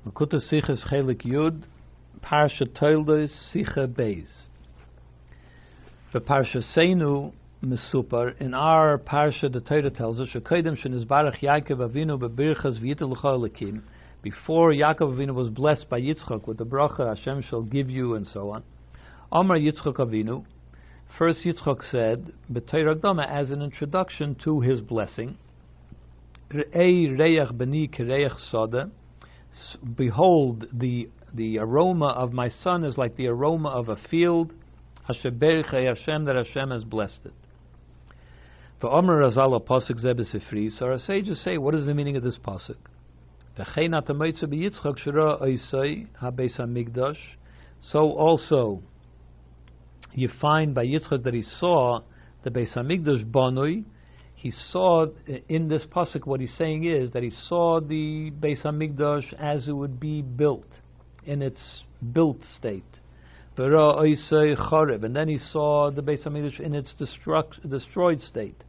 Makuta Sichas Chelik Yud, Parsha Toildos Sicha Beis. The Parsha Seinu Mesupar, in our Parsha the Torah tells us, Shekodim Shenizbarach Yaakov Avinu Bebirchas V'yitel L'cha Elokim, before Yaakov Avinu was blessed by Yitzchak with the bracha Hashem shall give you and so on. Amar Yitzchak Avinu, first Yitzchak said, B'Torah Gdama, as an introduction to his blessing, Re'ei Reach B'ni Kereach Soda, behold, the aroma of my son is like the aroma of a field, Asher Berich Hashem, that Hashem has blessed it. For Omer Razal Pasuk Zeh B'Sifri, so our sages say, what is the meaning of this pasuk? V'chein atamoitze b'Yitzchak shera oisai habeis hamikdash. So also you find by Yitzchak that he saw the Beis Hamikdash banoi. He saw in this pasuk, what he's saying is that he saw the Beis Hamikdash as it would be built, in its built state. And then he saw the Beis Hamikdash in its destroyed state.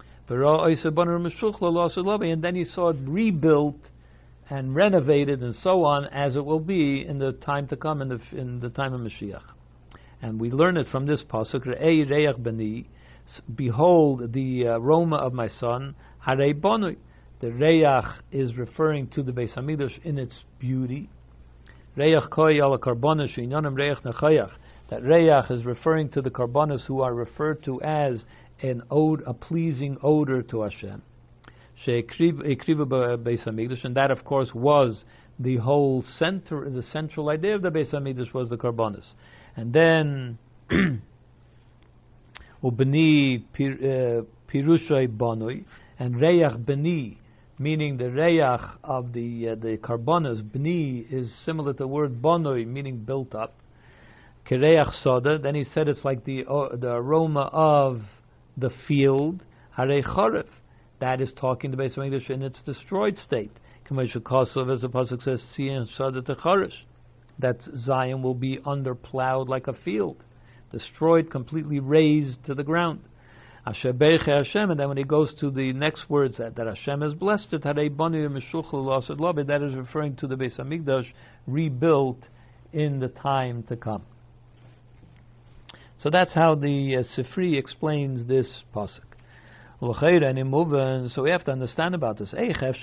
And then he saw it rebuilt and renovated and so on, as it will be in the time to come, in the time of Mashiach. And we learn it from this pasuk, Re'ei Reach B'ni, behold the aroma of my son, Harei Bonui. The Reach is referring to the Beis Hamikdash in its beauty. Reach koi ala karbonos inyanim reich nechayach. That Reach is referring to the karbonos who are referred to as a pleasing odor to Hashem. She'ekrivu Beis Hamikdash, and that of course was the whole center, the central idea of the Beis Hamikdash was the karbonos. And then Ubni Pirushay Banui, and Reach Bni, meaning the Reach of the karbonos. Bni is similar to the word Banui, meaning built up. Kereach Soda, then he said it's like the aroma of the field. Harei Charef, that is talking to Beis Hamikdash in its destroyed state. Kamei Shekosov, as the pasuk says, Tzion Soda Techaresh, that Zion will be underplowed like a field, destroyed, completely razed to the ground. Asher Berich Hashem, and then when he goes to the next words that Hashem has blessed it, Harei Banu Mishuchel L'Asad Labe, that is referring to the Beis Hamikdash rebuilt in the time to come. So that's how the Sifri explains this pasuk. So we have to understand about this.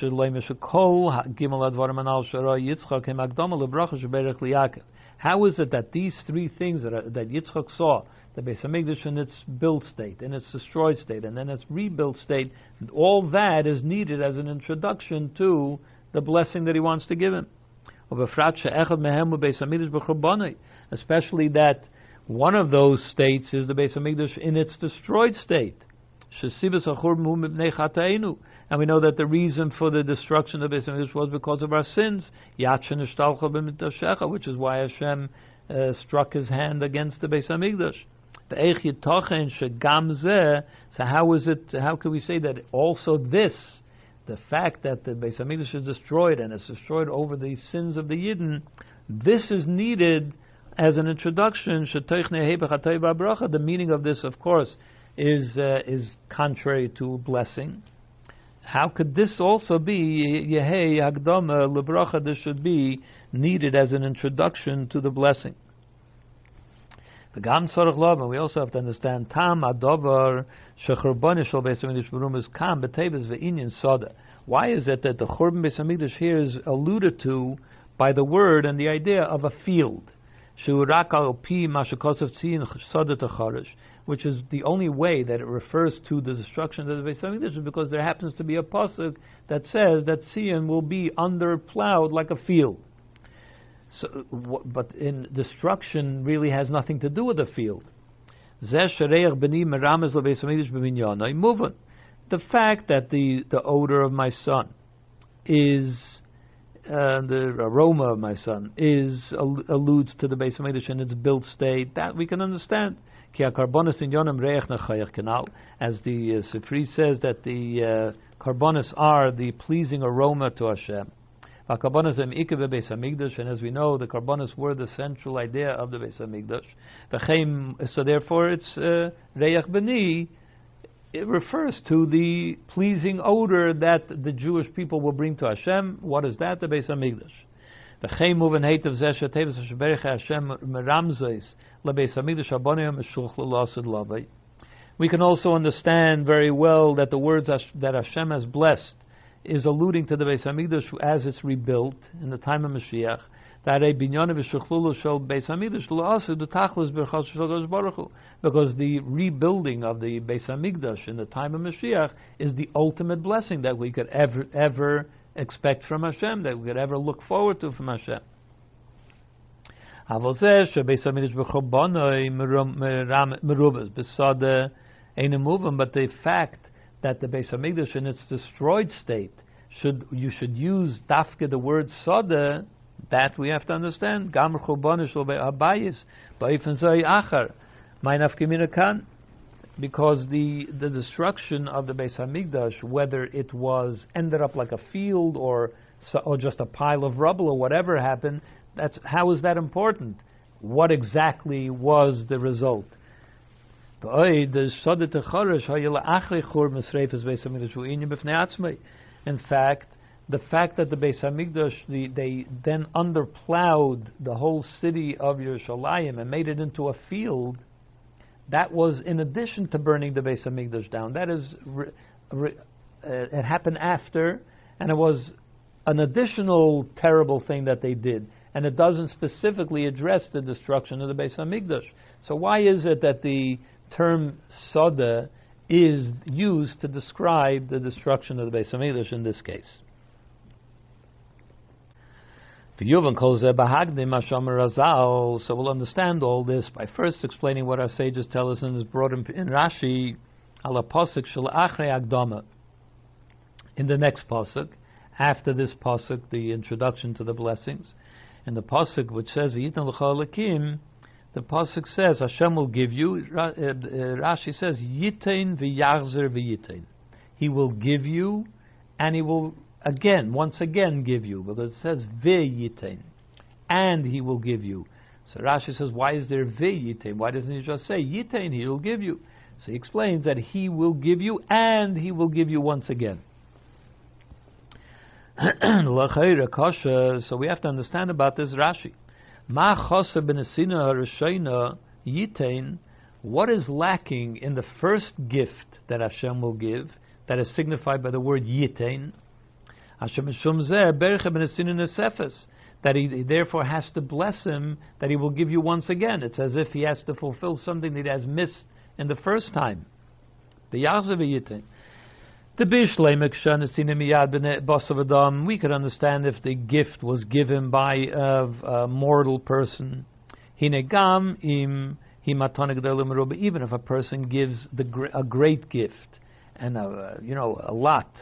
How is it that these three things that Yitzchak saw, the Beis Hamikdash in its built state, in its destroyed state, and then its rebuilt state, all that is needed as an introduction to the blessing that he wants to give him. Especially that one of those states is the Beis Hamikdash in its destroyed state. And we know that the reason for the destruction of the Beis Hamikdash was because of our sins, which is why Hashem struck his hand against the Beis Hamikdash. So how can we say that also this, the fact that the Beis Hamikdash is destroyed and it's destroyed over the sins of the Yidden, this is needed as an introduction. The meaning of this, of course, is contrary to blessing. How could this also be Yehei Hagdama Lebracha? This should be needed as an introduction to the blessing. And we also have to understand Tam Adovar Shechurban Shel Beis Hamikdash Berumas Kam B'Teves Ve'inyan Soda. Why is it that the Churban Beis Hamikdash here is alluded to by the word and the idea of a field? Which is the only way that it refers to the destruction of the Beis Hamikdash, is because there happens to be a pasuk that says that Zion will be underplowed like a field. So, but in destruction really has nothing to do with the field. The fact that the odor of my son is the aroma of my son alludes to the Beis Hamikdash in its built state, that we can understand. As the Sifri says that the karbonos are the pleasing aroma to Hashem. And as we know, the karbonos were the central idea of the Beis Hamikdash. So therefore, it's Reach B'ni. It refers to the pleasing odor that the Jewish people will bring to Hashem. What is that? The Beis Hamikdash. V'chei muven heitev zeh shetevis sheberich Hashem meramzos lebeis hamikdash abonei meshuch l'lasid lavei. We can also understand very well that the words that Hashem has blessed is alluding to the Beis Hamikdash as it's rebuilt in the time of Mashiach. Because the rebuilding of the Beis Hamikdash in the time of Mashiach is the ultimate blessing that we could ever expect from Hashem, that we could ever look forward to from Hashem. But the fact that the Beis Hamikdash in its destroyed state you should use dafke the word sada, that we have to understand. Because the destruction of the Beis Hamikdash, whether it was ended up like a field or just a pile of rubble or whatever happened, how is that important? What exactly was the result? In fact, the fact that the Beis Hamikdash, they then underplowed the whole city of Yerushalayim and made it into a field, that was in addition to burning the Beis Hamikdash down. That is, it happened after, and it was an additional terrible thing that they did. And it doesn't specifically address the destruction of the Beis Hamikdash. So why is it that the term Soda is used to describe the destruction of the Beis Hamikdash in this case? So we'll understand all this by first explaining what our sages tell us, and is brought in Rashi, ala pasuk shel achrei Akdama. In the next pasuk, after this pasuk, the introduction to the blessings, in the pasuk which says V'yitan l'cha Elokim, the pasuk says Hashem will give you. Rashi says Yitain v'yachzer v'yitain. He will give you, and he will once again give you, because it says v'yitain, and he will give you. So Rashi says, why is there v'yitain? Why doesn't he just say yitain? He will give you. So he explains that he will give you, and he will give you once again. So we have to understand about this Rashi. What is lacking in the first gift that Hashem will give, that is signified by the word yitain? That he therefore has to bless him, that he will give you once again. It's as if he has to fulfill something that he has missed in the first time. The Yachzer v'yitain. We could understand if the gift was given by a mortal person. Even if a person gives a great gift and a lot.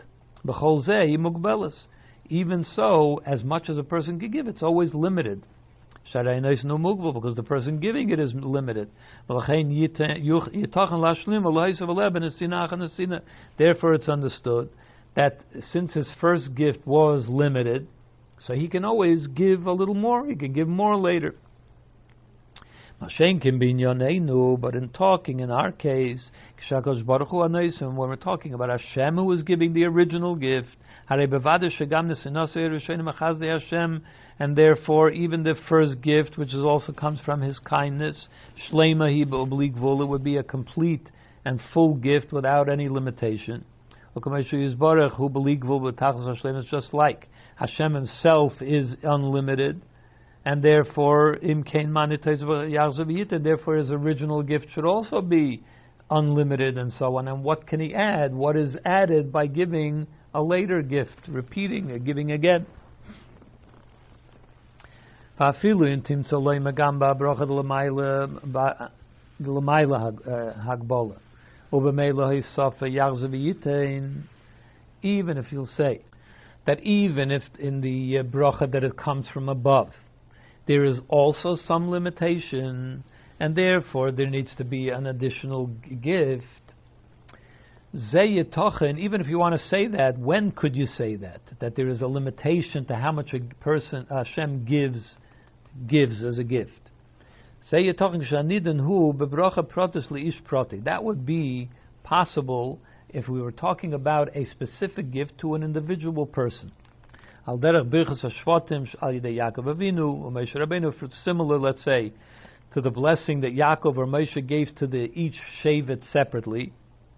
Even so, as much as a person can give, it's always limited. Because the person giving it is limited. Therefore it's understood that since his first gift was limited, so he can always give a little more, he can give more later. But in talking in our case, when we're talking about Hashem who is giving the original gift, and therefore even the first gift, which also comes from his kindness, it would be a complete and full gift without any limitation. It's just like Hashem himself is unlimited, and therefore therefore his original gift should also be unlimited, and so on. And what can he add? What is added by giving a later gift, repeating, giving again? Even if you'll say that even if in the bracha that it comes from above, there is also some limitation, and therefore there needs to be an additional gift. Even if you want to say that, when could you say that? That there is a limitation to how much a person Hashem gives as a gift. That would be possible if we were talking about a specific gift to an individual person. Al derech birchas hashvatim al yidei Yaakov Avinu or Moshe Rabbeinu, similar, let's say, to the blessing that Yaakov or Moshe gave to each shevet separately.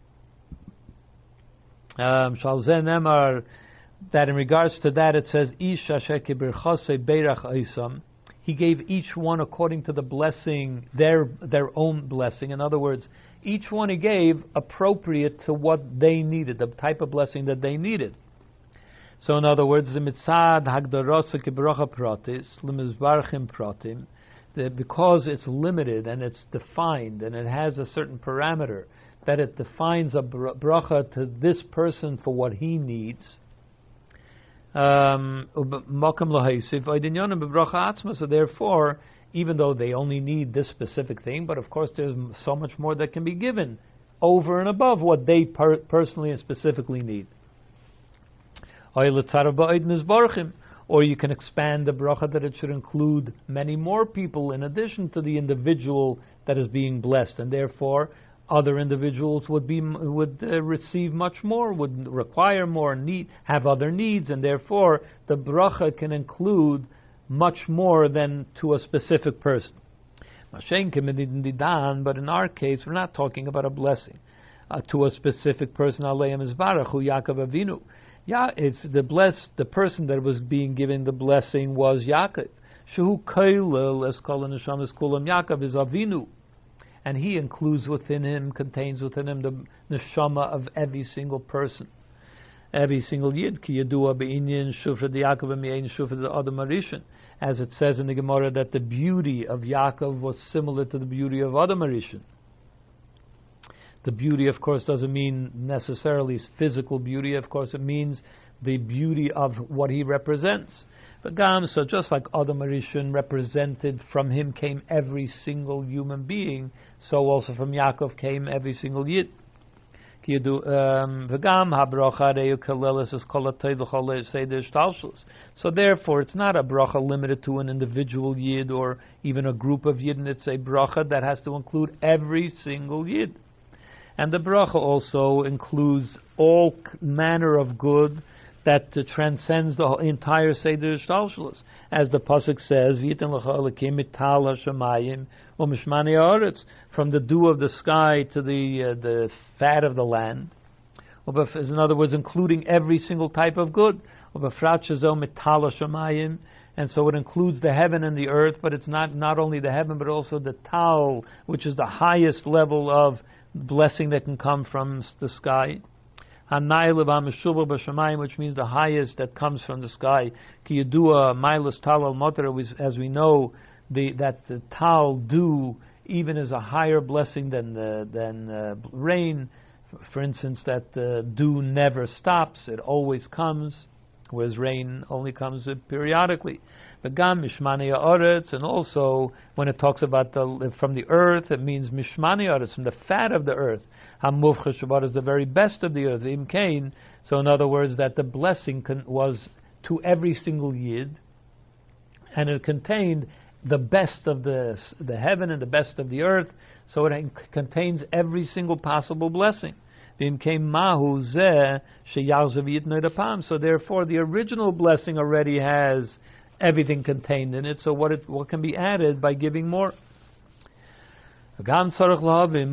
Shal zeh nemar, that in regards to that it says, Ish asher kibirchasei beirach oisam. He gave each one according to the blessing, their own blessing. In other words, each one he gave appropriate to what they needed, the type of blessing that they needed. So in other words, the mitzad hagdarosa kibrocha pratis lemizbarchim pratim, because it's limited and it's defined and it has a certain parameter that it defines a bracha to this person for what he needs. So therefore, even though they only need this specific thing, but of course there's so much more that can be given over and above what they personally and specifically need. Or you can expand the bracha that it should include many more people in addition to the individual that is being blessed, and therefore other individuals would receive much more, would require more, have other needs, and therefore the bracha can include much more than to a specific person. But in our case, we're not talking about a blessing to a specific person. Aleim Yisbarach hu Yaakov Avinu. Yeah, it's the person that was being given the blessing was Yaakov. Shehu kailel eskol neshamas kulam. Yaakov is Avinu. And he includes within him, contains within him the neshama of every single person, every single yid. Ki yadua be'inyan shufra Yaakov mi'ein shufra Adam Arishan, as it says in the Gemara that the beauty of Yaakov was similar to the beauty of Adam Arishan. The beauty, of course, doesn't mean necessarily physical beauty. Of course, it means the beauty of what he represents. So just like Adam Arishan represented, from him came every single human being, so also from Yaakov came every single Yid. So therefore it's not a bracha limited to an individual Yid or even a group of Yid, and it's a bracha that has to include every single Yid. And the bracha also includes all manner of good that transcends the entire Seder Shtalshalos. As the pasuk says, "V'yitin lecha Elokim mital hashamayim u'mishmani haaretz," from the dew of the sky to the fat of the land. In other words, including every single type of good. U'befrat shezo mital hashamayim, and so it includes the heaven and the earth, but it's not only the heaven, but also the tal, which is the highest level of blessing that can come from the sky. Which means the highest that comes from the sky. Ki yadua mailas tal al moter, as we know, that the tal dew even is a higher blessing than rain. For instance, that dew never stops; it always comes, whereas rain only comes periodically. Begam mishmani haaretz, and also when it talks about from the earth, it means mishmani haaretz, from the fat of the earth. Hamuvcha Shabbat is the very best of the earth. Im kain. So in other words, that the blessing was to every single Yid, and it contained the best of the heaven and the best of the earth. So it contains every single possible blessing. Im kain mahu zeh sheyarzav yitnei dapam. So therefore, the original blessing already has everything contained in it. So what can be added by giving more? We also have to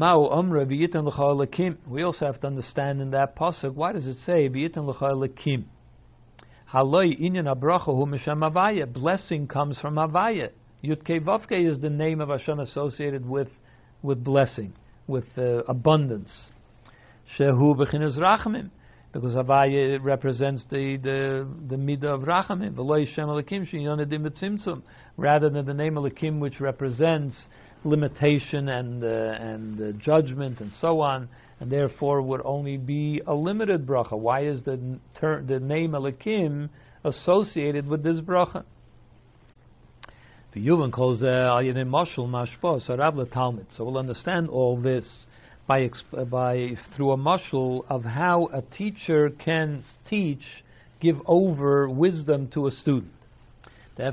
understand in that pasuk, why does it say blessing comes from Havaya? Yudke Vavke is the name of Hashem associated with blessing, with abundance. Shehu b'chinas rachamim, because Havaya represents the midah of rachamim. Rather than the name Elokim, which represents limitation and judgment and so on, and therefore would only be a limited bracha. Why is the name Elokim associated with this bracha? The Yuvan calls Ayin Mashal Mashpos Arav LeTalmid. So we'll understand all this by through a mashal of how a teacher can give over wisdom to a student. This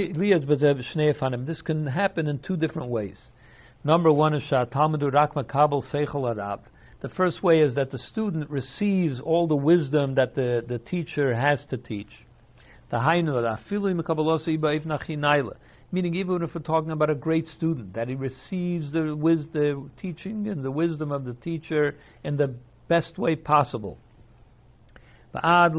can happen in two different ways. Number one is Talmidu Rak Makabel Seichel Arav. The first way is that the student receives all the wisdom that the teacher has to teach. Meaning, even if we're talking about a great student, that he receives the teaching and the wisdom of the teacher in the best way possible. And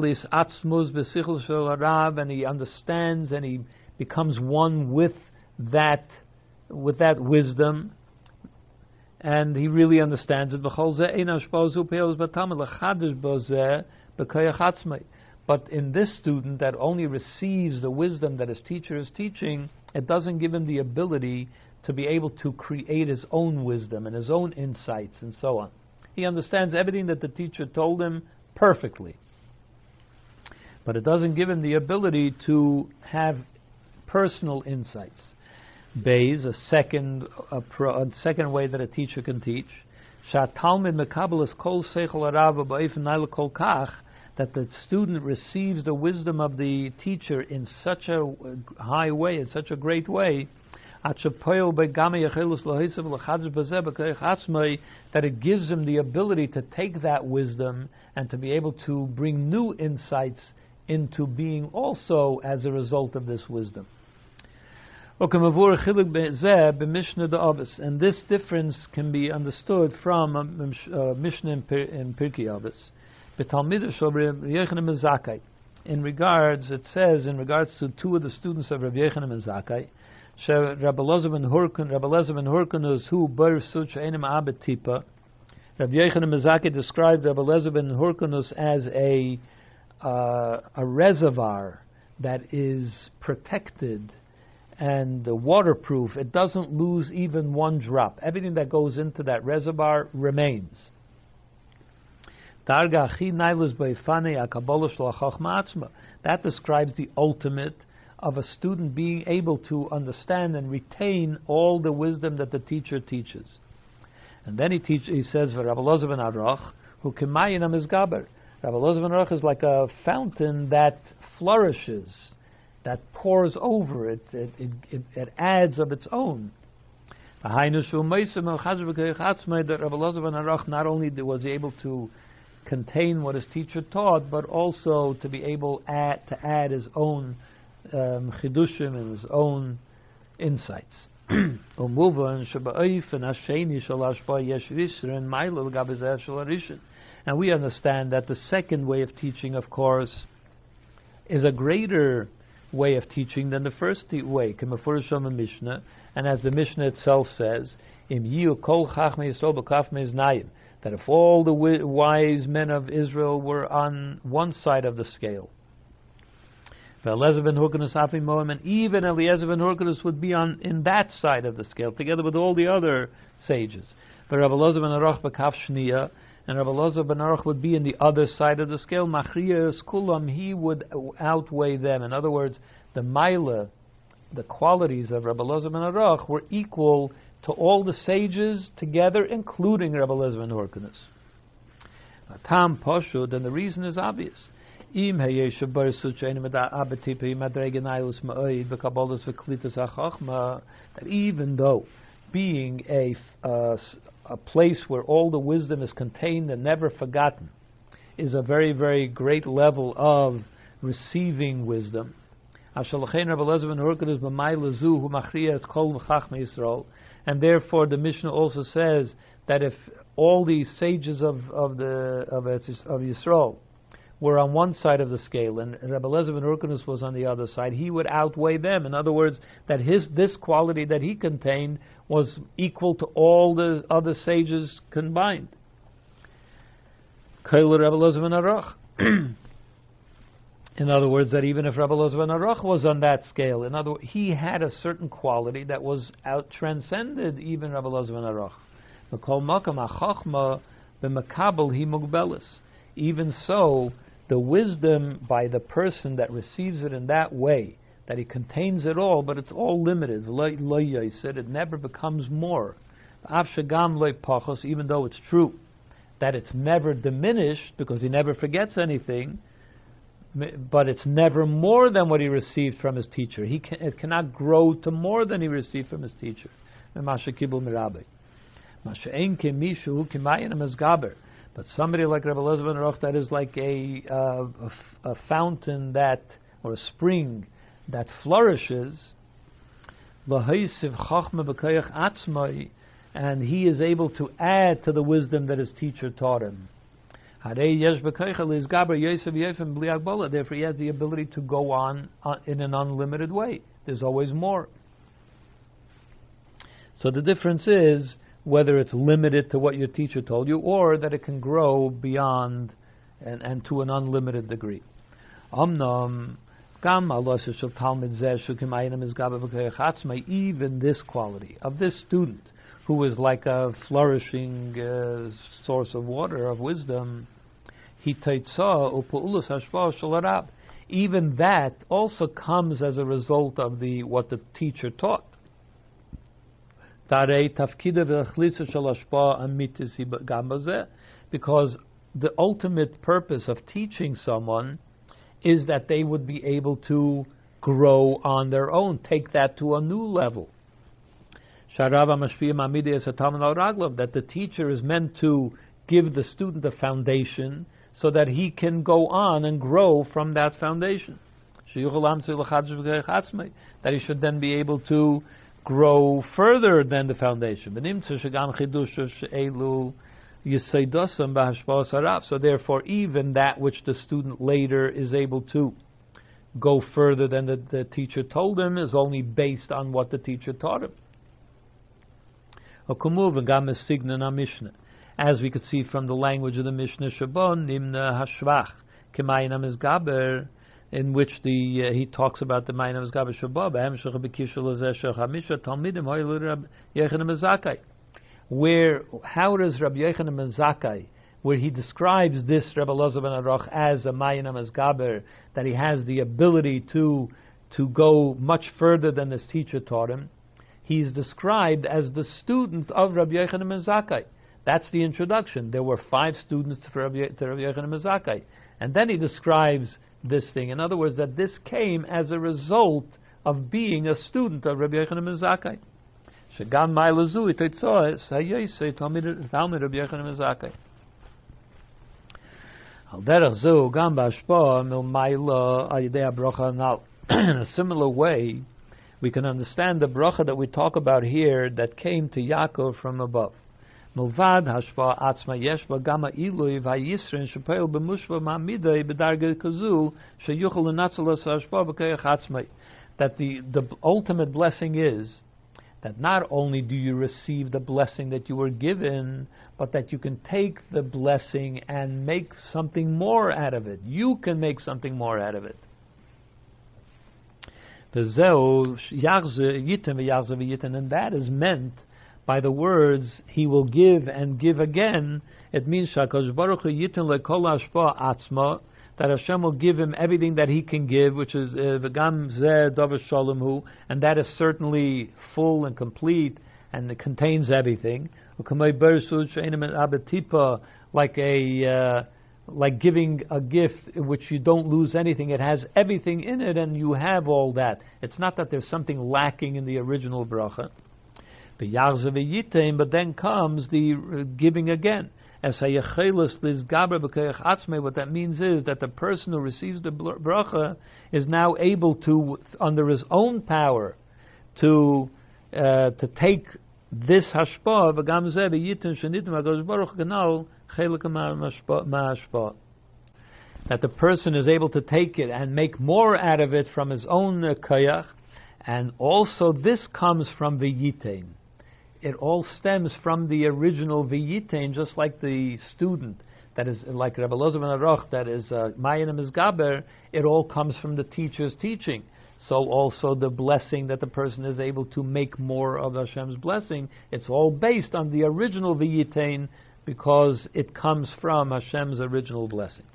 he understands and he becomes one with that wisdom, and he really understands it. But in this student that only receives the wisdom that his teacher is teaching, it doesn't give him the ability to be able to create his own wisdom and his own insights and so on. He understands everything that the teacher told him perfectly, but it doesn't give him the ability to have personal insights. Beis, a second way that a teacher can teach, that the student receives the wisdom of the teacher in such a high way, in such a great way, that it gives him the ability to take that wisdom and to be able to bring new insights into being also as a result of this wisdom. And this difference can be understood from Mishnah in Pirkei Avos. In regards to two of the students of Rabbi Yochanan ben Zakkai, Rabbi Elazar ben Hurkanus, who bar such einem abet tipa. Rabbi Yochanan ben Zakkai described Rabbi Elazar ben Hurkanus as a reservoir that is protected and waterproof. It doesn't lose even one drop. Everything that goes into that reservoir remains. That describes the ultimate of a student being able to understand and retain all the wisdom that the teacher teaches. And then he says, Rabbi Elazar ben Arach, who kemayinam is gaber. Rabbi Elazar ben Arach is like a fountain that flourishes, that pours over it. It adds of its own. That Rabbi Elazar ben Arach not only was he able to contain what his teacher taught, but also to be able to add his own chidushim and his own insights. And we understand that the second way of teaching, of course, is a greater way of teaching than the first way. And as the Mishnah itself says, that if all the wise men of Israel were on one side of the scale, and even Eliezer ben Hurkanus would be in that side of the scale, together with all the other sages. But Rabbi Elazar ben Arach b'kaf shniya, and Rabbi Elazar ben Arach would be in the other side of the scale. Machriyas kulam, he would outweigh them. In other words, the maila, the qualities of Rabbi Elazar ben Arach were equal to all the sages together, including Rabbi Elazar ben Hurkanus. Tam pashud, and the reason is obvious. That even though being a place where all the wisdom is contained and never forgotten is a very, very great level of receiving wisdom, and therefore the Mishnah also says that if all these sages of Yisrael were on one side of the scale and Rabbi Elazar ben Hurkanus was on the other side, he would outweigh them. In other words, that this quality that he contained was equal to all the other sages combined. In other words, that even if Rabbi Elazar ben Arach was on that scale, in other words, he had a certain quality that was transcended even Rabbi Elazar ben Arach. Even so, the wisdom by the person that receives it in that way, that he contains it all, but it's all limited. It never becomes more. Even though it's true that it's never diminished because he never forgets anything, but it's never more than what he received from his teacher. It cannot grow to more than he received from his teacher. But somebody like Rabbi Elazar ben Arach, that is like a fountain that or a spring that flourishes, and he is able to add to the wisdom that his teacher taught him. Therefore, he has the ability to go on in an unlimited way. There's always more. So the difference is whether it's limited to what your teacher told you, or that it can grow beyond and to an unlimited degree. Even this quality of this student, who is like a flourishing source of water, of wisdom, even that also comes as a result of what the teacher taught. Because the ultimate purpose of teaching someone is that they would be able to grow on their own, take that to a new level. That the teacher is meant to give the student a foundation so that he can go on and grow from that foundation. That he should then be able to grow further than the foundation. So therefore, even that which the student later is able to go further than the teacher told him is only based on what the teacher taught him. As we could see from the language of the Mishnah, in which he talks about the Ma'ayin Mizgaber Shabbat, how does Rabbi Yochanan ben Zakkai, where he describes this Rabbi Elazar ben Aruch as a Ma'ayin Mizgaber, that he has the ability to go much further than his teacher taught him, he's described as the student of Rabbi Yochanan ben Zakkai. That's the introduction. There were 5 students to Rabbi Yochanan ben Zakkai. And then he describes this thing. In other words, that this came as a result of being a student of Rabbi Yochanan ben Zakkai. Shegam Mailazu Itoitzoes Hayosei Talmid Rabbi Yochanan ben Zakkai. Al derech zu gam b'hashpah mil Maila al yedei habracha anal. In a similar way, we can understand the bracha that we talk about here that came to Yaakov from above. Milvad hashpah atzma yeshba gama ilui v'yisrin shepeil b'mushva ma'amidei b'darga kazu sheyuchel l'natzalas hashpah b'kayach atzmai. That the ultimate blessing is that not only do you receive the blessing that you were given, but that you can take the blessing and make something more out of it. You can make something more out of it. And that is meant by the words, he will give and give again. It means that Hashem will give him everything that he can give, which is v'gam zeh davar shalom hu, and that is certainly full and complete, and it contains everything. Like giving a gift in which you don't lose anything. It has everything in it, and you have all that. It's not that there's something lacking in the original bracha. But then comes the giving again. What that means is that the person who receives the bracha is now able to, under his own power, to take this hashpah, that the person is able to take it and make more out of it from his own koyach, and also this comes from v'yitain. It all stems from the original v'yitain, just like the student that is like Rabbi Elazar ben Aruch, that is Ma'ayin Mizgaber. It all comes from the teacher's teaching. So also the blessing that the person is able to make more of Hashem's blessing, it's all based on the original v'yitain, because it comes from Hashem's original blessing.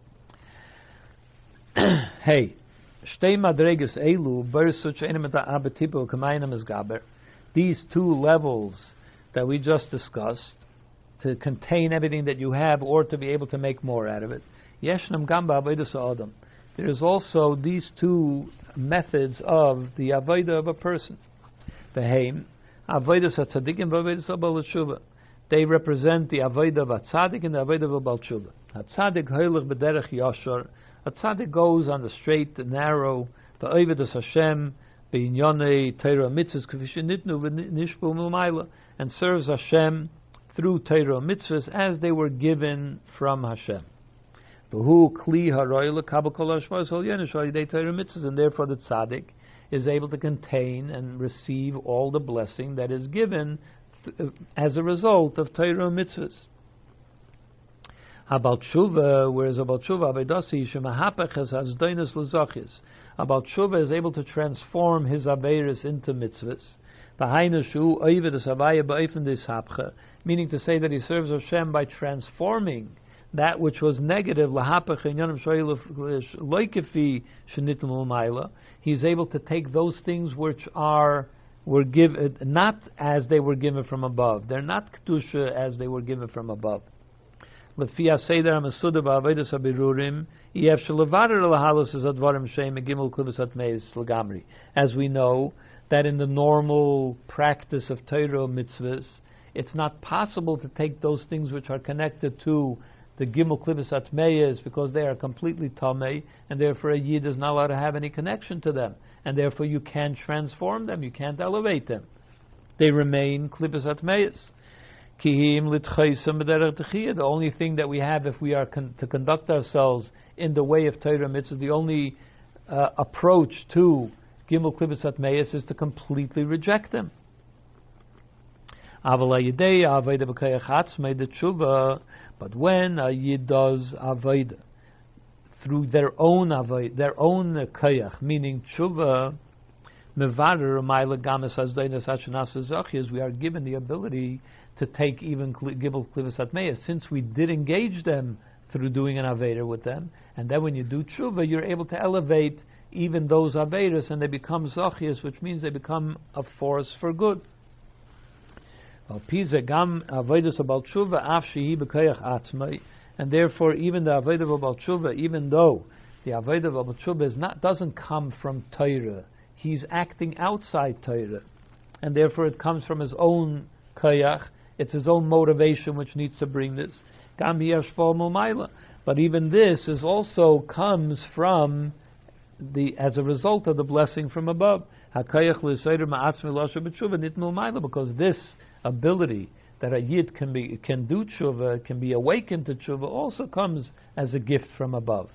Hey, shtei madreges elu bersuch enemet abetipo k'mayim mizgaber. These 2 levels that we just discussed, to contain everything that you have or to be able to make more out of it. Yeshnam gamba avodas adam. There is also these 2 methods of the avodah of a person. Beheim avodas hatzadikim v'avodas habal tshuva. They represent the avodah of a tzaddik and the avodah of a bal tshuva. A tzaddik hoylech b'derech yashar. A tzaddik goes on the straight and narrow, the Oivedas Hashem, B'inyonei Torah Mitzvahs K'vi Shenitnu V'Nishbu Milmayla, and serves Hashem through Torah Mitzvahs as they were given from Hashem. V'hu Kli Haroy L'Kabel Kol Hashmos Ol Yenish Alidei Torah Mitzvahs, and therefore the tzaddik is able to contain and receive all the blessing that is given as a result of Torah Mitzvahs. About Tshuva, whereas about Tshuva, Avedasi Shemahapech as Hazdainas L'Zachis. About Tshuva is able to transform his Averis into mitzvahs. V'hainashu Oivedas Havaya Ba'efen Dishapcha, meaning to say that he serves Hashem by transforming that which was negative. Lahapech Inyanim Shoyel Loikefi Shenitim L'Mayla. He's able to take those things which were given not as they were given from above. They're not kedusha as they were given from above. As we know that in the normal practice of Torah mitzvahs, it's not possible to take those things which are connected to the Gimel Klivus Atmeyas because they are completely Tamei, and therefore a Yid is not allowed to have any connection to them, and therefore you can't transform them, you can't elevate them. They remain Klivus Atmeyas. The only thing that we have if we are to conduct ourselves in the way of Torah mitzvah, the only approach to Gimel Klivus Atmeyas is to completely reject them. But when a Yid does Avodah through their own Kayach, meaning Tshuva, we are given the ability to take even Gimel Klivus Atmeyas, since we did engage them through doing an Aveda with them, and then when you do Tshuva, you're able to elevate even those Avedas, and they become Zachias, which means they become a force for good. And therefore, even the Aveda of Baal Tshuva, even though the Aveda of Baal Tshuva doesn't come from Torah, he's acting outside Torah, and therefore it comes from his own Kayach. It's his own motivation which needs to bring this. But even this also comes from as a result of the blessing from above. Because this ability that a Yid can do tshuva, can be awakened to tshuva, also comes as a gift from above.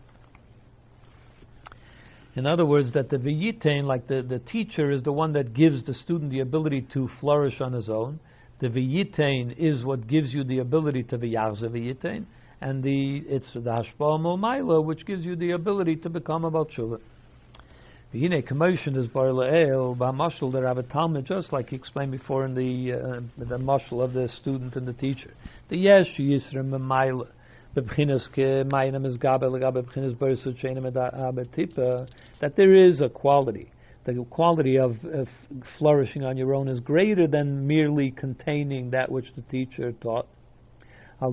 In other words, that the v'yitain, like the teacher, is the one that gives the student the ability to flourish on his own. The v'yitain is what gives you the ability to v'yachze v'yitain, and it's the hashpah mo'mayla which gives you the ability to become a Baal Tshuva. V'hinei commotion is bar le'el b'mashal the Rabbi Talmud, just like he explained before in the mashal of the student and the teacher. The yesh yisrem b'mayla b'bchinas ke'mayinam is gabel l'gabe b'chinas b'risut she'enim b'tipa, that there is a quality. The quality of flourishing on your own is greater than merely containing that which the teacher taught. So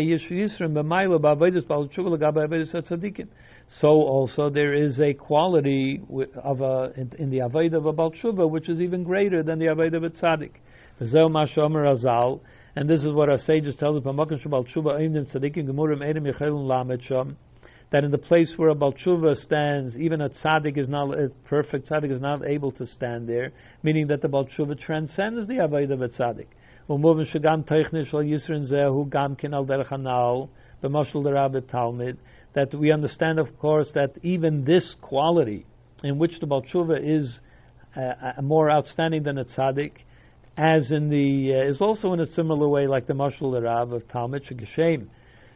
also there is a quality in the Avodah of a Baal Tshuva which is even greater than the Avodah of a Tzaddik. And this is what our sages tell us, that in the place where a Baal Tshuva stands, even a tzaddik a perfect tzaddik is not able to stand there, meaning that the Baal Tshuva transcends the Avodah of a tzaddik. That we understand, of course, that even this quality in which the Baal Tshuva is more outstanding than a tzaddik, as in is also in a similar way like the Mashal Rav of Talmud Shegeshem.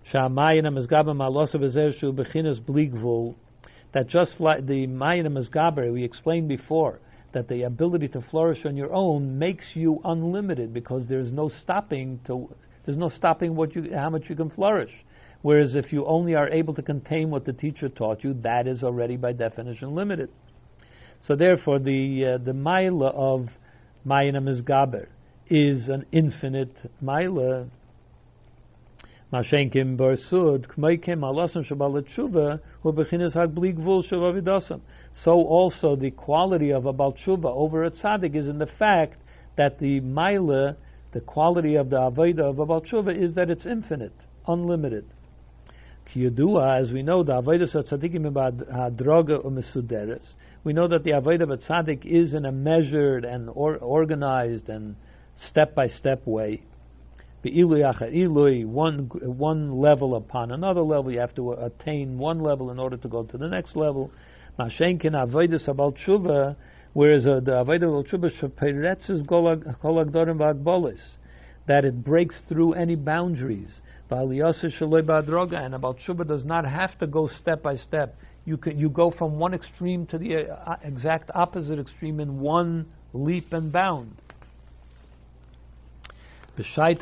That just like the Mayim Mezgaber we explained before, that the ability to flourish on your own makes you unlimited, because there's no stopping how much you can flourish. Whereas if you only are able to contain what the teacher taught you, that is already by definition limited. So therefore, the Maila of Mayim Mezgaber is an infinite Maila. Mashenkim barsud k'maykim alasim shabal tshuva hu bechinas hagbli gvul shavavidasam. So also the quality of a Baal Tshuva over a tzaddik is in the fact that the maila, the quality of the avodah of a Baal Tshuva, is that it's infinite, unlimited. Ki yadua, as we know, the avodas tzadikim hadroga u'mesuderes. We know that the avodah of a tzaddik is in a measured and organized and step-by-step way. Be'ilui achar ilui, one level upon another level. You have to attain one level in order to go to the next level. Mashenkin avodas abal tshuva, whereas the avodah abal tshuva sheperetzes kol hagdorim v'hagbolis, that it breaks through any boundaries. And about tshuva does not have to go step by step. You go from one extreme to the exact opposite extreme in one leap and bound. It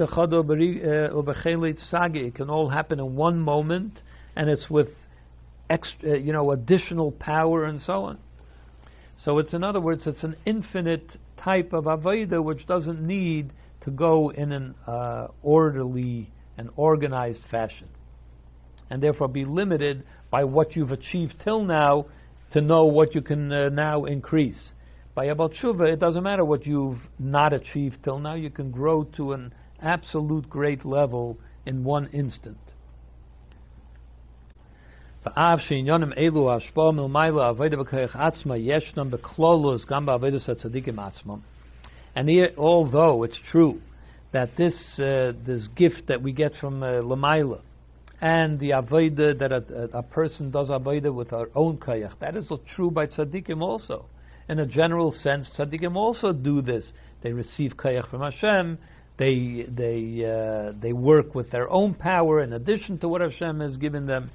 can all happen in one moment, and it's with additional power and so on. So it's, in other words, it's an infinite type of avodah which doesn't need to go in an orderly and organized fashion, and therefore be limited by what you've achieved till now to know what you can now increase. By Abal Tshuva, it doesn't matter what you've not achieved till now, you can grow to an absolute great level in one instant. And here, although it's true that this gift that we get from Lamaila, and the avodah that a person does avodah with our own koyach, that is true by tzaddikim also. In a general sense, tzaddikim also do this. They receive koyach from Hashem. They work with their own power in addition to what Hashem has given them.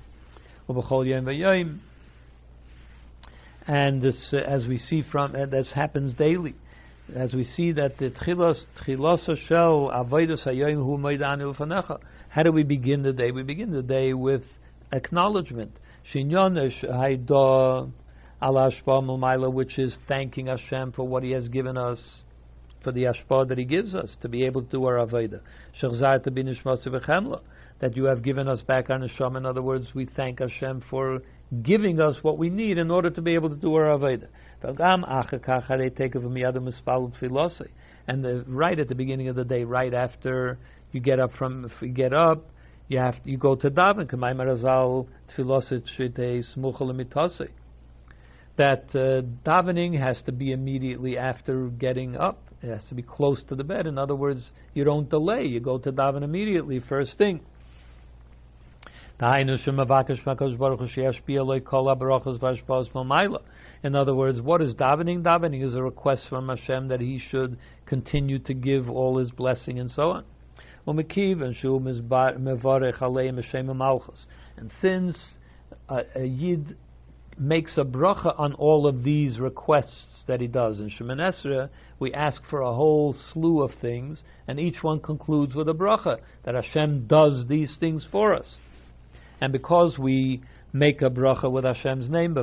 And this, as we see from, this happens daily. As we see that the tchilas shel avodas hayom hu moidanu l'fanecha. How do we begin the day? We begin the day with acknowledgement. Shinyon hayda ala hashpah milmayla, which is thanking Hashem for what He has given us, for the hashpah that He gives us to be able to do our avodah. Shechzar to be nishmas v'chemla, that you have given us back our neshama. In other words, we thank Hashem for giving us what we need in order to be able to do our avodah. And right at the beginning of the day, right after you get up, you go to daven. That davening has to be immediately after getting up. It has to be close to the bed. In other words, you don't delay. You go to daven immediately, first thing. In other words, what is davening? Davening is a request from Hashem that He should continue to give all His blessing and so on. And since a Yid makes a bracha on all of these requests that he does in Shemoneh Esrei, we ask for a whole slew of things, and each one concludes with a bracha that Hashem does these things for us. And because we make a bracha with Hashem's name,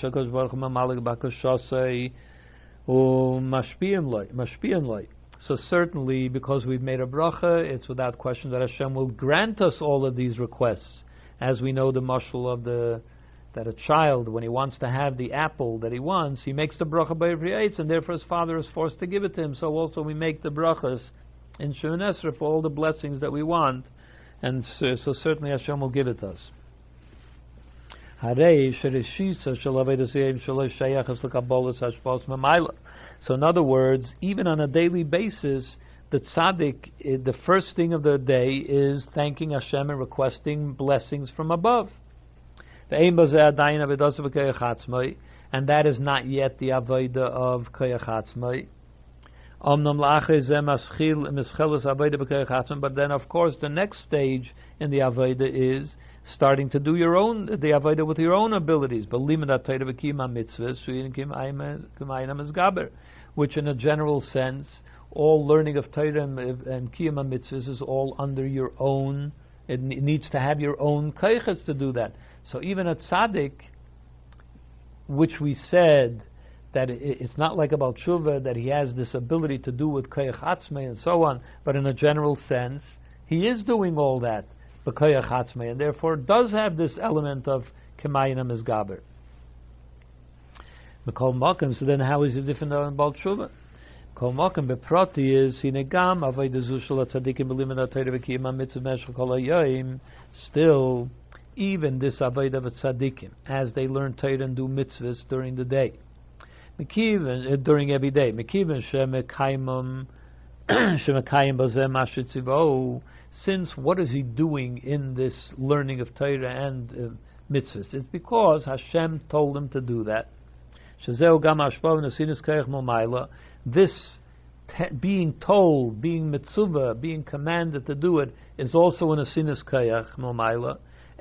so certainly because we've made a bracha, it's without question that Hashem will grant us all of these requests. As we know the mashal of that a child, when he wants to have the apple that he wants, he makes the bracha by every eitz, and therefore his father is forced to give it to him. So also we make the brachas in Shemoneh Esrei for all the blessings that we want, and so certainly Hashem will give it to us. So in other words, even on a daily basis, the tzaddik, the first thing of the day is thanking Hashem and requesting blessings from above. And that is not yet the avodah of koyach atzmai. But then, of course, the next stage in the avodah is starting to do the avodah with your own abilities. Which, in a general sense, all learning of Torah and kiyum mitzvahs is all under your own. It needs to have your own koyches to do that. So even a tzaddik, which we said that it's not like about tshuva that he has this ability to do with koyach atzmei and so on, but in a general sense, he is doing all that, the koyach atzmei, and therefore does have this element of kemayim mizgaber. Mikol makom. So then, how is it different than about tshuva? Kol makom beprati is hinegam avodah zu shel tzaddikim b'limud haTorah v'kiyum mitzvah meshech kol hayom. Still, even this avodah of tzaddikim, as they learn Torah and do mitzvahs during the day, during every day. Since what is he doing in this learning of Torah and mitzvahs? It's because Hashem told him to do that. This being told, being mitzvah, being commanded to do it, is also an asinis kayach momayla.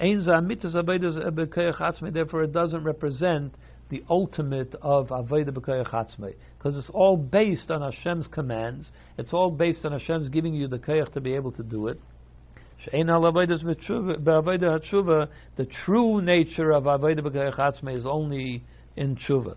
Therefore, it doesn't represent the ultimate of avodah b'koyach atzmei, because it's all based on Hashem's commands. It's all based on Hashem's giving you the koyach to be able to do it. The true nature of avodah b'koyach atzmei is only in tshuva.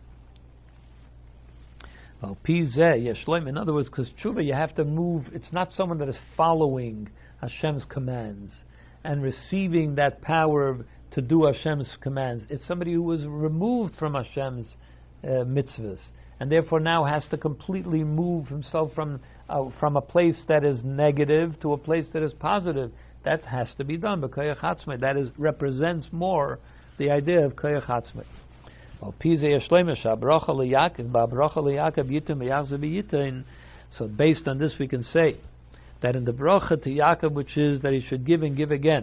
In other words, because tshuva, you have to move. It's not someone that is following Hashem's commands and receiving that power to do Hashem's commands. It's somebody who was removed from Hashem's mitzvahs, and therefore now has to completely move himself from a place that is negative to a place that is positive. That has to be done. But koyach hatzmei, that represents more the idea of koyach hatzmei. So based on this, we can say that in the bracha to Yaakov, which is that he should give and give again,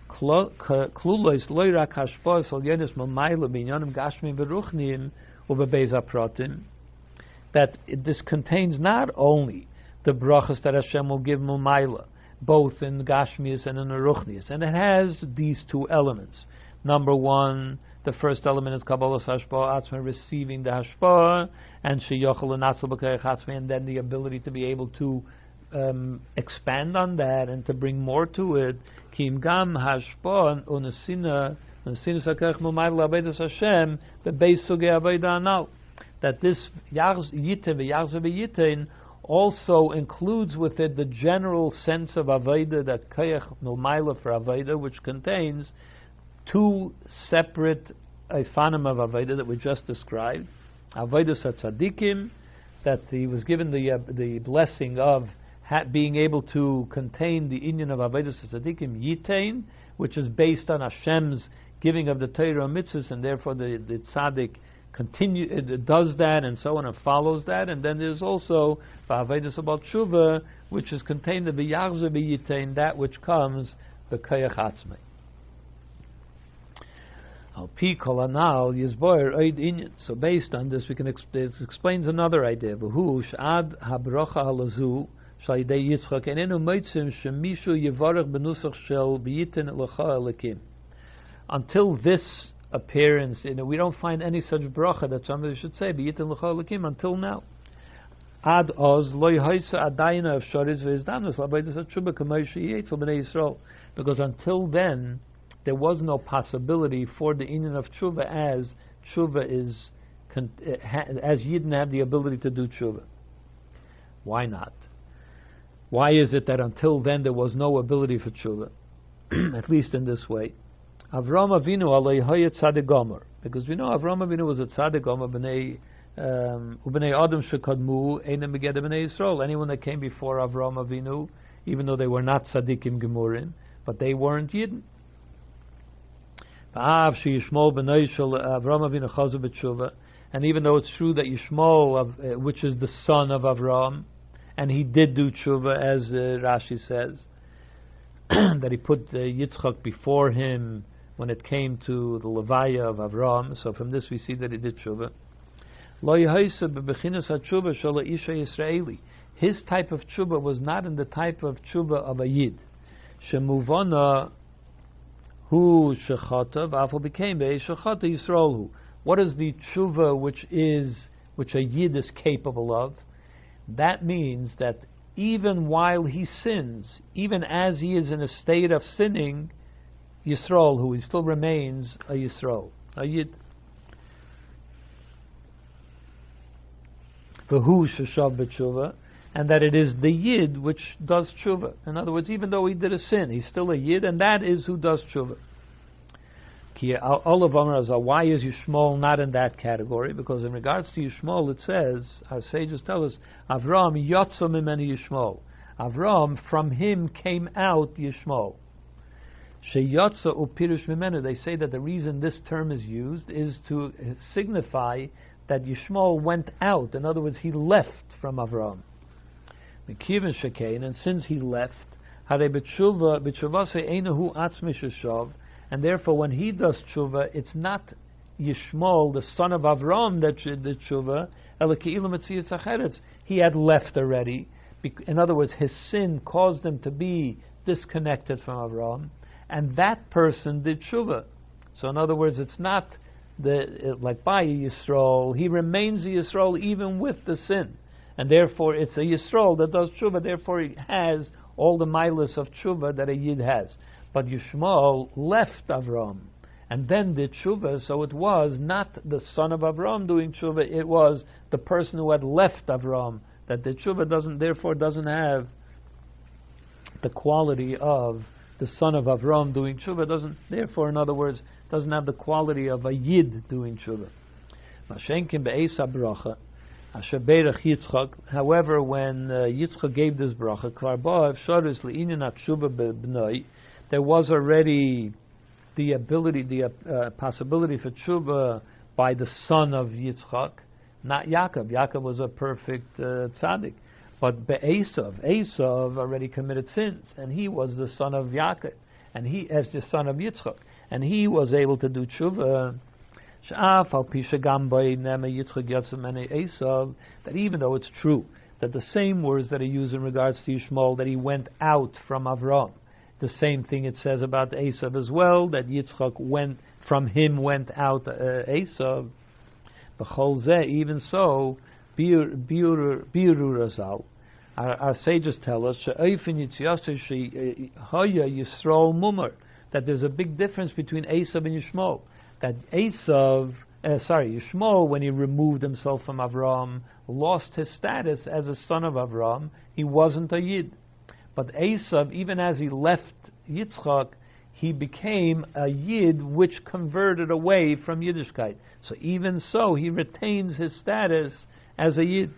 that this contains not only the brachas that Hashem will give Mumayla, both in Gashmias and in Ruchnias, and it has these two elements. Number one, the first element is Kabbalas Hashpah Atzma, receiving the Hashpah, and Sheyochel and Atzal B'Koyach Atzma, and then the ability to be able to expand on that and to bring more to it. Kim Gam Hashpah Unesina Sakach Mumayla Abedas Hashem the Beis Suge Aveda Anal. That this Yitin v'Yachzav Yitin also includes with it the general sense of Aveda, that Koyach Mumayla for Aveda, which contains two separate ifanim of Aveda that we just described. Aveda Satzadikim, that he was given the blessing of being able to contain the inyan of Aveda Satzadikim Yitain, which is based on Hashem's giving of the Torah and mitzvahs, and therefore the tzaddik does that and so on and follows that. And then there's also Aveda Sabal Tshuva, which is contained in the Yachzav Yitain, that which comes the Koyach Atzmei. So based on this, we can it explains another idea. Until this appearance, we don't find any such bracha that somebody should say until now. Because until then, there was no possibility for the inyan of tshuva, as tshuva is as Yidden have the ability to do tshuva. Why not? Why is it that until then there was no ability for tshuva, at least in this way? Avram Avinu alei hayet tzaddik gomer, because we know Avram Avinu was a tzaddik gomer b'nei Adam shekadmu einem begeder b'nei Yisrael. Anyone that came before Avram Avinu, even though they were not tzaddikim gemurin, but they weren't Yidden. And even though it's true that Yishmael, which is the son of Avram, and he did do tshuva, as Rashi says, that he put Yitzchak before him when it came to the Levaya of Avram. So from this we see that he did tshuva. His type of tshuva was not in the type of tshuva of a Yid. Shemuvana Hu shechata v'afal became shechata Yisrael. What is the tshuva which a Yid is capable of? That means that even while he sins, even as he is in a state of sinning, Yisrael, who he still remains a Yisrael, a Yid. V'hu sheshav b'tshuva, and that it is the Yid which does tshuva. In other words, even though he did a sin, he's still a Yid, and that is who does tshuva. Why is Yishmael not in that category? Because in regards to Yishmael, it says, our sages tell us, Avram yotza mimeni Yishmael. Avram, from him came out Yishmael. Sheyotza upirush mimenu. They say that the reason this term is used is to signify that Yishmael went out. In other words, he left from Avram. Mekivan shekain, and since he left, hare b'tshuva einahu atzmi sheshav, and therefore when he does tshuva, it's not Yishmael, the son of Avram, that did tshuva. He had left already. In other words, his sin caused him to be disconnected from Avram, and that person did tshuva. So in other words, it's not like by a Yisrael. He remains a Yisrael even with the sin, and therefore it's a Yisrael that does tshuva. Therefore, he has all the milas of tshuva that a Yid has. But Yishmael left Avram and then did tshuva, so it was not the son of Avram doing tshuva, it was the person who had left Avram that did tshuva. Doesn't have the quality of the son of Avram doing tshuva. Therefore, in other words, doesn't have the quality of a Yid doing tshuva. However, when Yitzchak gave this bracha, there was already the ability, the possibility for tshuva by the son of Yitzchak, not Yaakov. Yaakov was a perfect tzaddik, but Esav already committed sins, and he was the son of Yaakov, and he as the son of Yitzchak, and he was able to do tshuva. That even though it's true that the same words that are used in regards to Yishmael, that he went out from Avram, the same thing it says about Esav as well, that Yitzchak went out Esav. Even so, Biur Razal, our sages tell us that there's a big difference between Esav and Yishmael. That Yishmael, when he removed himself from Avram, lost his status as a son of Avram. He wasn't a Yid. But Esav, even as he left Yitzchak, he became a Yid which converted away from Yiddishkeit. So even so, he retains his status as a Yid.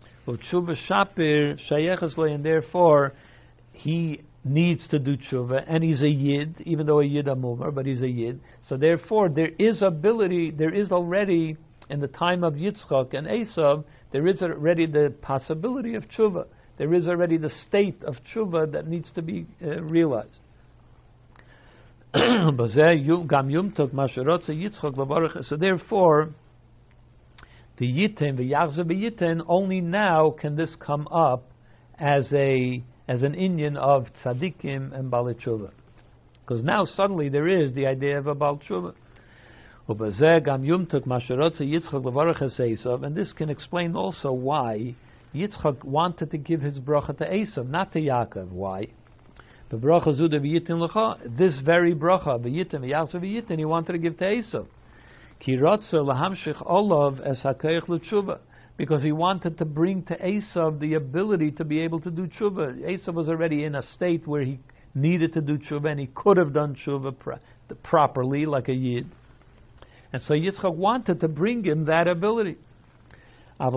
And therefore, he needs to do tshuva, and he's a Yid, even though a Yid Amumar, but he's a Yid. So therefore, there is already, in the time of Yitzchak and Esav, there is already the possibility of tshuva. There is already the state of tshuva that needs to be realized. So therefore, the Yitin, the Yachzeh B'Yitin, only now can this come up as an inyan of tzaddikim and Baalei Tshuva, because now suddenly there is the idea of a Baal Tshuva. And this can explain also why Yitzchak wanted to give his bracha to Esav, not to Yaakov. Why? The bracha zuda v'yitin l'cha, this very bracha v'yitin v'yachzeh v'yitin, he wanted to give to Esav. Ki rotze lahamshich olav es hakoyach l'tshuva, because he wanted to bring to Esav the ability to be able to do tshuva. Esav was already in a state where he needed to do tshuva, and he could have done tshuva properly, like a Yid. And so Yitzchak wanted to bring him that ability. But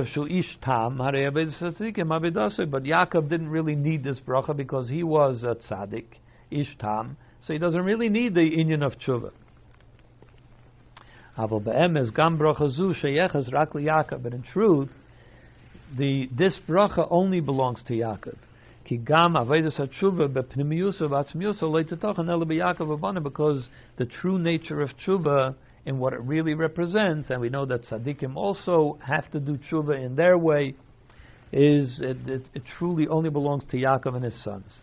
Yaakov didn't really need this bracha because he was a tzaddik, ish tam, so he doesn't really need the inyan of tshuva. But in truth, this bracha only belongs to Yaakov. Because the true nature of tshuva and what it really represents, and we know that tzaddikim also have to do tshuva in their way, it truly only belongs to Yaakov and his sons.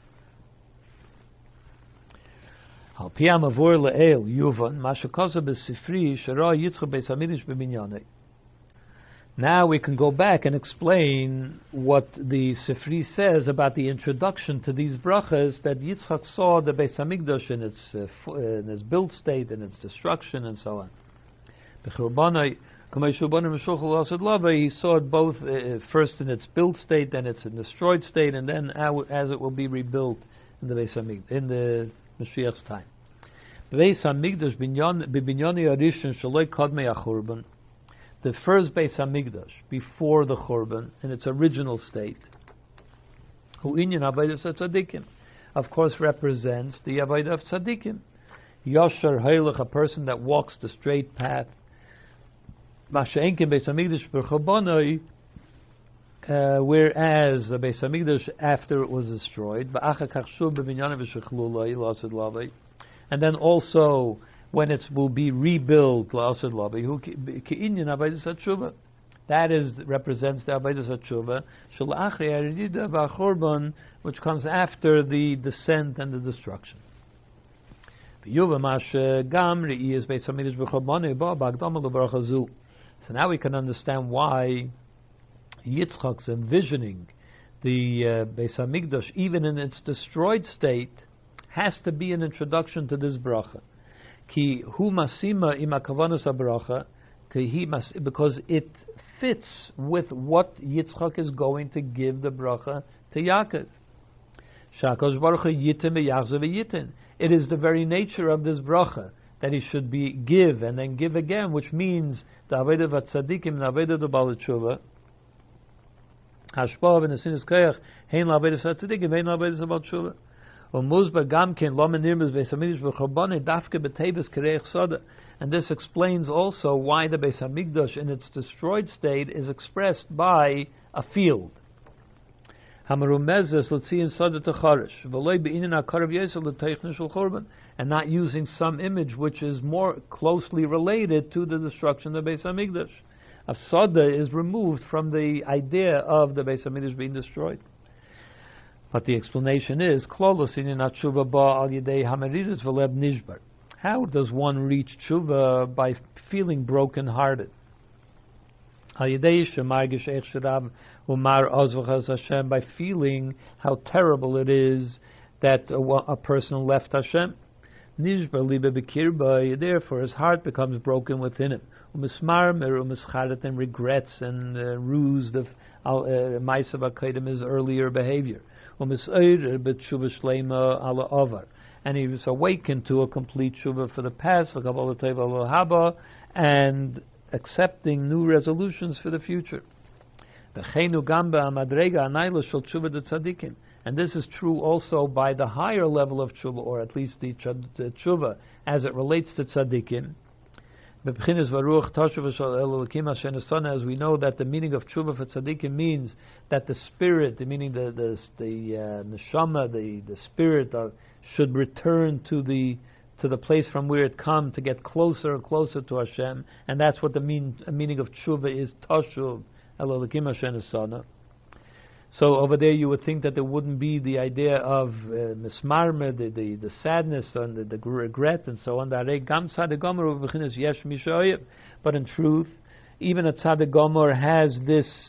Now we can go back and explain what the Sifri says about the introduction to these brachas, that Yitzchak saw the Beis Hamikdash in its build state, in its destruction, and so on. He saw it both first in its build state, then its destroyed state, and then as it will be rebuilt in the Beis Hamikdash, in the Mashiach's time. Beis Hamikdash b'binyoni arishon shaloi kadmei achurban. The first Beis Hamikdash before the Churban in its original state. Hu inyan habayis tzaddikim. of course, represents the avodah of tzaddikim. Yosher Heilach, a person that walks the straight path. Masha'enkin Beis Hamikdash b'chobonoi, whereas the Beis Hamikdash, after it was destroyed, and then also when it will be rebuilt, that represents the Avodas HaTshuva, which comes after the descent and the destruction. So now we can understand why Yitzchak's envisioning the Beis Hamikdash, even in its destroyed state, has to be an introduction to this bracha. Ki hu masima ima kavanas bracha, because it fits with what Yitzchak is going to give the bracha to Yaakov. Shakadosh Baruch Hu yitin v'yachzor v'yitin. It is the very nature of this bracha that he should be give and then give again, which means the avodah v'tzadikim and avodah d'bal tshuva. Hashpah v'nesinas koyach hein la'avodah v'tzadikim hein la'avodah d'bal tshuva. And this explains also why the Beis Hamikdash in its destroyed state is expressed by a field. And not using some image which is more closely related to the destruction of the Beis Hamikdash. A sada is removed from the idea of the Beis Hamikdash being destroyed. But the explanation is, how does one reach tshuva? By feeling broken-hearted. By feeling how terrible it is that a person left Hashem. Therefore his heart becomes broken within him. And regrets and rused of his earlier behavior. And he was awakened to a complete tshuva for the past, and accepting new resolutions for the future. And this is true also by the higher level of tshuva, or at least the tshuva as it relates to tzaddikim. As we know that the meaning of tshuva for tzaddikim means that the spirit, the meaning the neshama, the spirit should return to the place from where it come to get closer and closer to Hashem, and that's what the meaning of tshuva is. Tashuv Elokim Hashem Esana. So over there you would think that there wouldn't be the idea of mismarmer, the sadness and the regret and so on. But in truth, even a tzaddik gomer has this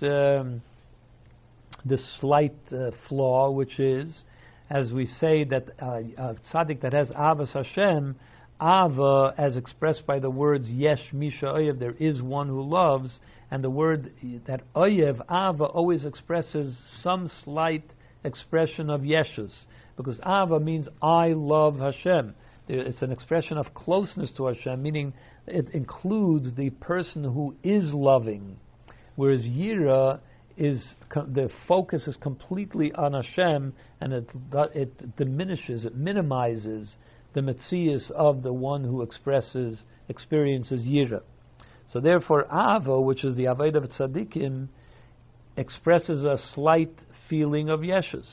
slight flaw, which is, as we say, that a tzaddik that has avas Hashem, ava, as expressed by the words yesh misha oyev, there is one who loves, and the word that oyev, ava, always expresses some slight expression of yeshus, because ava means I love Hashem. It's an expression of closeness to Hashem, meaning it includes the person who is loving, whereas yira is the focus is completely on Hashem, and it diminishes, it minimizes the metzias of the one who experiences yira. So therefore, ava, which is the avodah of tzaddikim, expresses a slight feeling of yeshus.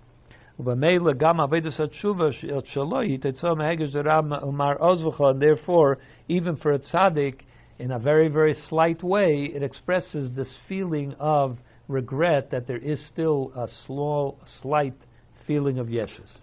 And therefore, even for a tzaddik, in a very, very slight way, it expresses this feeling of regret that there is still a slight feeling of yeshus.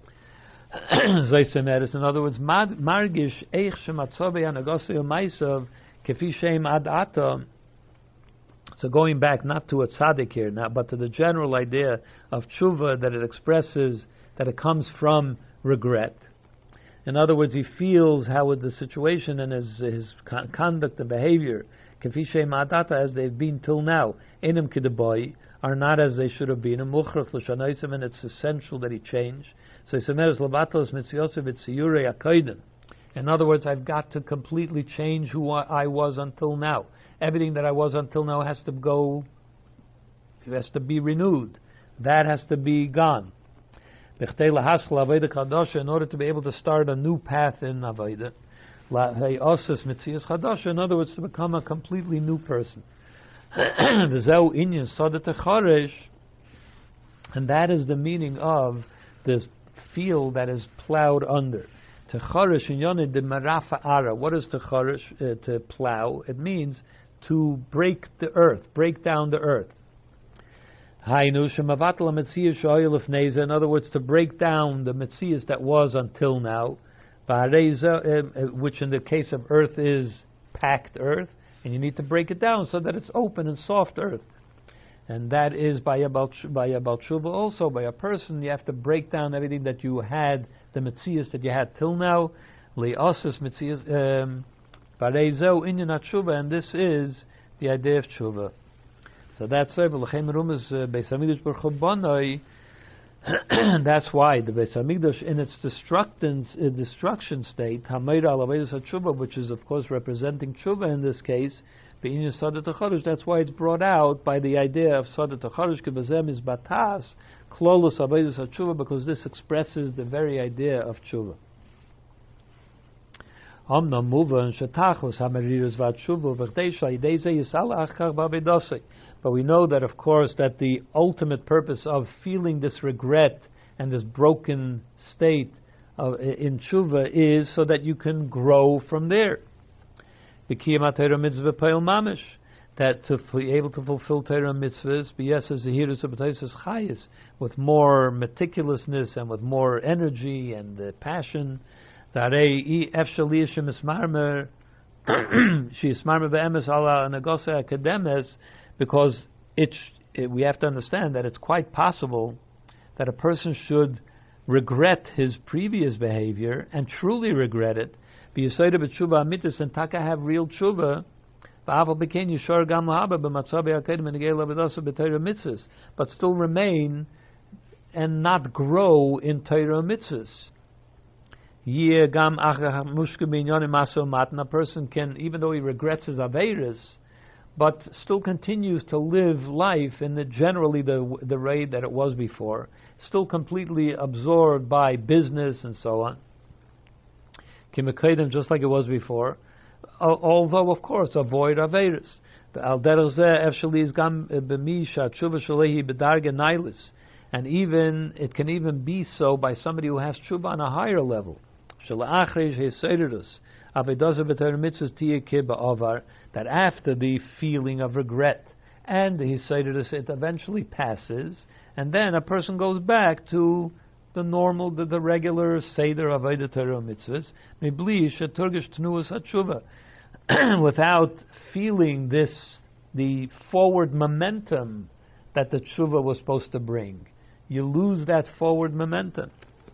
In other words, margish eich shematzavei anagosei u'maisav kefi sheim ad ata. So going back not to a tzaddik here, but to the general idea of tshuva, that it expresses that it comes from regret. In other words, he feels how the situation and his conduct and behavior, kefi sheim ad ata, as they've been till now, enim k'deboy, are not as they should have been. And it's essential that he change. So in other words, I've got to completely change who I was until now. Everything that I was until now has to go, it has to be renewed. That has to be gone. B'chtei lahaskal avodah chadasha, in order to be able to start a new path in avodah. La'osas mitzias chadasha, in other words, to become a completely new person. V'zeu inyan sodat hachoresh, and that is the meaning of this field that is plowed under. Techoresh in yonid de marafa ara. What is techoresh? To plow. It means to break the earth, break down the earth. Hainu shemavatal metzias shoyel lefnei. In other words, to break down the metzias that was until now, which in the case of earth is packed earth, and you need to break it down so that it's open and soft earth. And that is by a Tshuva also, by a person. You have to break down everything that you had, the metzias that you had till now. Le'osas metzias parezeu inyan tshuva, and this is the idea of tshuva. So that's why Beis Hamikdash b'churbanoi. That's why the Beis Hamikdash in its destruction state, Hameira al Avodas HaTshuva, which is of course representing tshuva in this case. That's why it's brought out by the idea of Sadat HaChadosh K'bazem is Batas Klolos Avodas HaTshuva, because this expresses the very idea of tshuva. But we know that, of course, that the ultimate purpose of feeling this regret and this broken state in tshuva is so that you can grow from there. That to be able to fulfill Torah mitzvahs, with more meticulousness and with more energy and passion, because we have to understand that it's quite possible that a person should regret his previous behavior and truly regret it, and taka have real tshuva, but still remain and not grow in Torah mitzvahs. A person can, even though he regrets his aveiros, but still continues to live life in generally the way that it was before, still completely absorbed by business and so on. Just like it was before, although of course avoid aveiros. And even it can even be so by somebody who has tshuva on a higher level. That after the feeling of regret and the hisayrus, it eventually passes, and then a person goes back to the normal, the regular seder of Avodah Torah mitzvahs, without feeling the forward momentum that the tshuva was supposed to bring. You lose that forward momentum.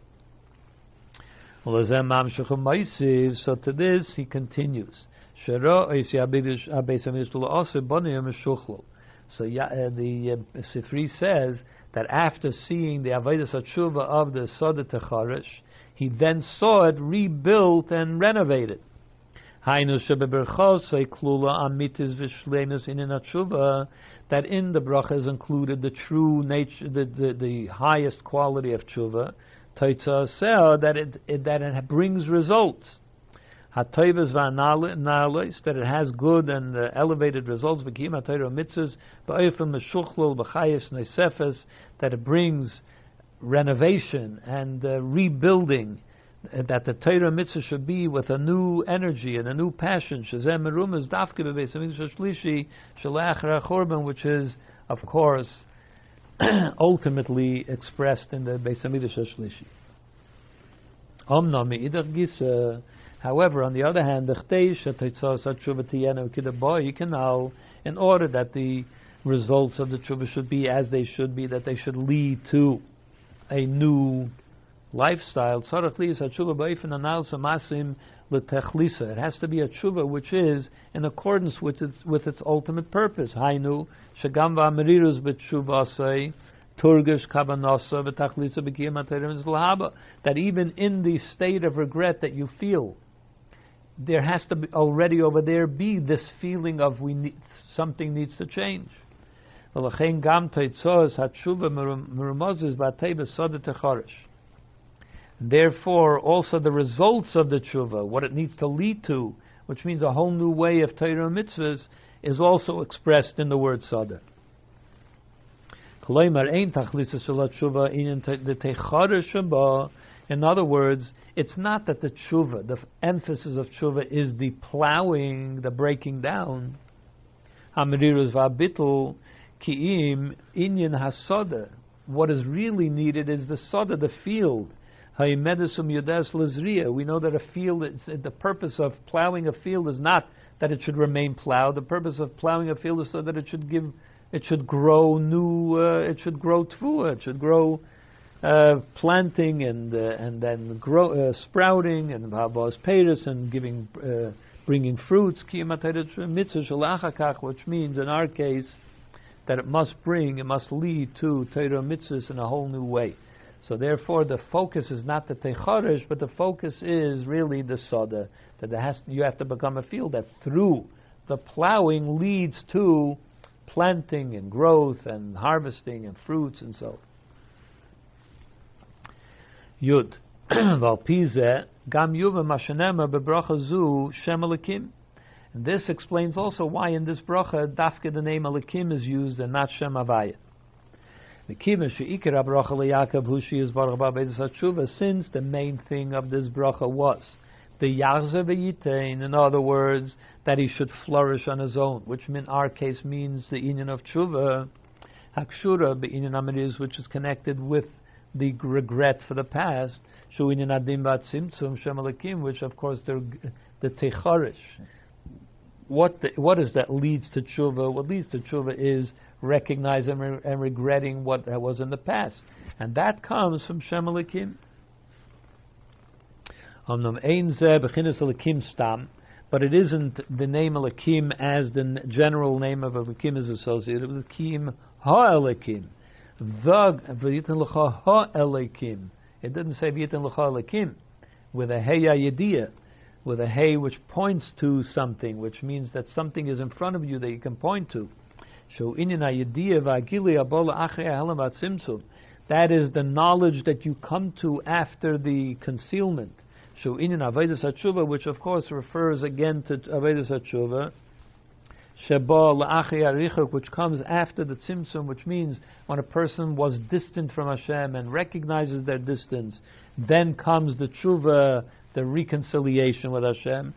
So to this he continues. So the Sifri says that after seeing the Avodas HaTshuva of the Sadat HaCharesh, he then saw it rebuilt and renovated. That in the bracha is included the true nature, the highest quality of tshuva, that it brings results. That it has good and elevated results. That it brings renovation and rebuilding. That the Torah mitzvah should be with a new energy and a new passion. Which is, of course, ultimately expressed in the Beis Hamikdash Shlishi. However, on the other hand, you can now, in order that the results of the tshuva should be as they should be, that they should lead to a new lifestyle. It has to be a tshuva which is in accordance with its ultimate purpose. Hainu shagam v'amirirus b'tshuvasei turgish kabanasa v'tachlisa b'kiyam ha'torah mitzvah. That even in the state of regret that you feel, there has to be already over there be this feeling of something needs to change. Therefore, also the results of the tshuva, what it needs to lead to, which means a whole new way of Torah and mitzvahs, is also expressed in the word Sada. In other words, it's not that the tshuva, the emphasis of tshuva is the plowing, the breaking down. What is really needed is the sada, the field. We know that a field, the purpose of plowing a field is not that it should remain plowed. The purpose of plowing a field is so that it should grow new, it should grow tfuah, it should grow planting and then grow sprouting and habas peiros and bringing fruits. Which means in our case that it must lead to Torah mitzvahs in a whole new way. So therefore, the focus is not the Techaresh, but the focus is really the Sada, that you have to become a field that through the plowing leads to planting and growth and harvesting and fruits and so. Yud Valpize Gam Yuva Mashanema bebracha zu Shem Elikim. And this explains also why in this bracha dafke the name Elikim is used and not Shem Havaya. Since the main thing of this bracha was the Yachzer v'Yitain, in other words, that he should flourish on his own, which in our case means the inyan of tshuva, Hakshura b'inyan amiriz, which is connected with the regret for the past, Shu inyan adim bat simtzum Shem Elikim, which of course the Techarish. What is that leads to tshuva? What leads to tshuva is recognizing and regretting what was in the past, and that comes from Shem Elikim. But it isn't the name Elikim as the general name of Elikim is associated with Elikim Ha-Elikim. V'yitin l'cha Ha-Elikim. It didn't say V'yitin l'cha Elikim with a Hey Yediyah, with a Hey which points to something, which means that something is in front of you that you can point to. That is the knowledge that you come to after the concealment. Which of course refers again to Avodas HaTshuva, which comes after the tzimtzum, which means when a person was distant from Hashem and recognizes their distance, then comes the tshuva, the reconciliation with Hashem.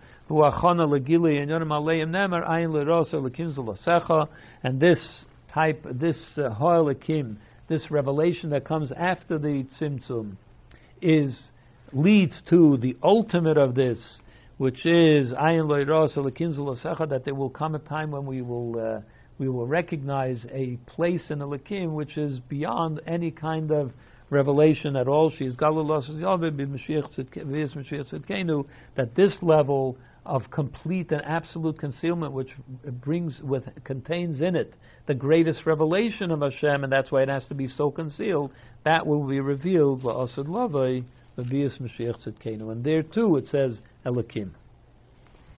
And this ha'elikim, this revelation that comes after the tzimtzum, leads to the ultimate of this, which is that there will come a time when we will recognize a place in Elikim which is beyond any kind of revelation at all. That this level of complete and absolute concealment, which contains in it the greatest revelation of Hashem, and that's why it has to be so concealed, that will be revealed. And there too it says Elikim.